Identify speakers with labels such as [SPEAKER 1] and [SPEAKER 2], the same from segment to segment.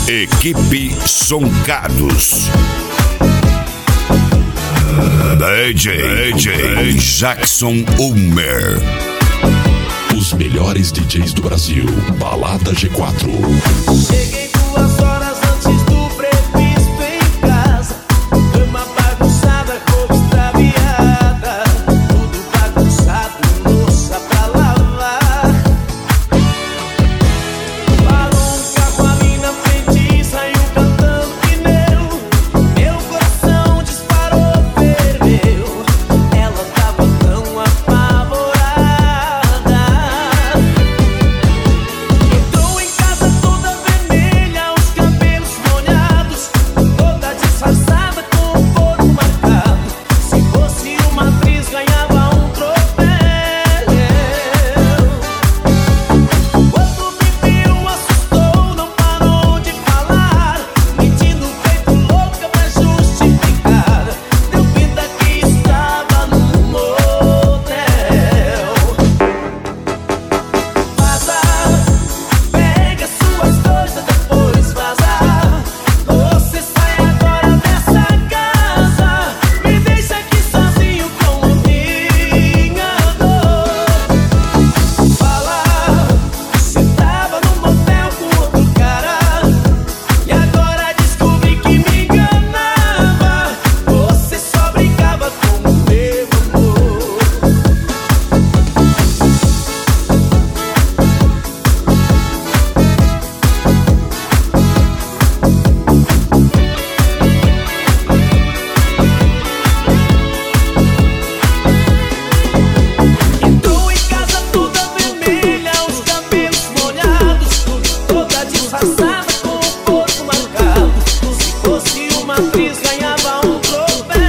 [SPEAKER 1] Equipe Soncados. DJ Jackson Ulmer.
[SPEAKER 2] Os melhores DJs do Brasil. Balada G4.
[SPEAKER 3] Cheguei 2 horas antes do previsto em casa. Cama bagunçada, roupa extraviada. Tudo bagunçado, louça pra lavar. Parou um carro ali na frente e saiu cantando pneu. Meu coração disparou, ferveu. Ela tava tão apavorada. Entrou em casa toda vermelha, os cabelos molhados, toda disfarçada com o corpo marcado. Se fosse uma atriz, ganhava um troféu. Quando me viu, assustou, não parou de falar, mentindo feito louca pra justificar. Deu pinta que estava num motel. Vaza, pega suas coisas, depois vaza. Você sai agora dessa casa. Me deixa aqui sozinho com a minha dor. Fala, você tava no motel com outro cara e agora descobri que me enganava. Você só brincava com o meu amor. Entrou em casa toda vermelha, os cabelos molhados, toda disfarçada com o corpo marcado. Se fosse uma atriz, ganhava um troféu.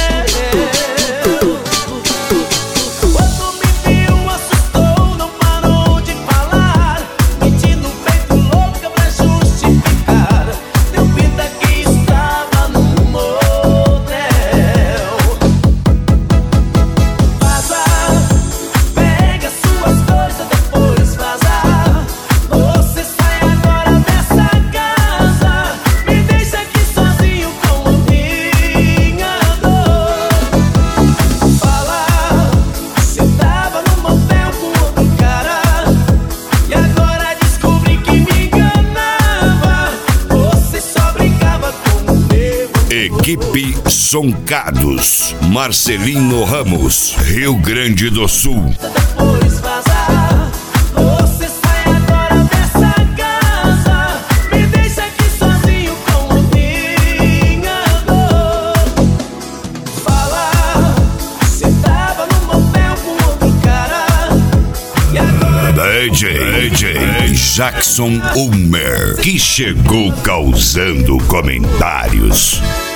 [SPEAKER 3] Quando me viu, assustou, não parou de falar, mentindo feito louca pra justificar. Deu pinta que estava num motel. Vaza, pega suas coisas, depois vaza. Você sai agora dessa casa. Me deixa aqui sozinho com a minha dor. Fala, você tava no motel com outro cara e agora descobri que me enganava. Você só brincava com o meu.
[SPEAKER 1] Equipe Soncados. Marcelino Ramos, Rio Grande do Sul.
[SPEAKER 3] Depois vaza. Você sai agora dessa casa. Me deixa aqui sozinho com a minha dor. Fala, você tava no motel com outro cara e agora
[SPEAKER 1] DJ Jackson Ulmer, que chegou causando comentários.